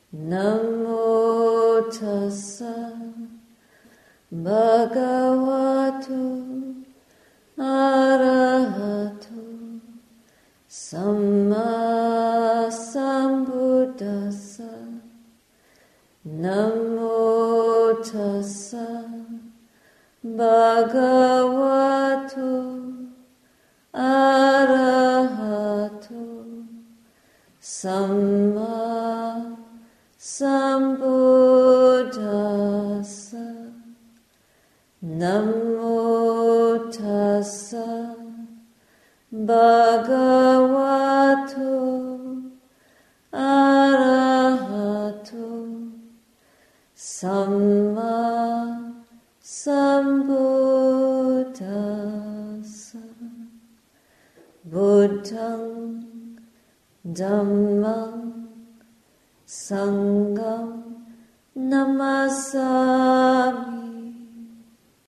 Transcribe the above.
Namo tassa bhagavato arahato samma sambuddhassa. Namo tassa bhagavato arahato samma sambuddhassa. Namo tassa bhagavato arahato samma sambuddhassa. Buddhaṃ Dhammam Sangham Namassami.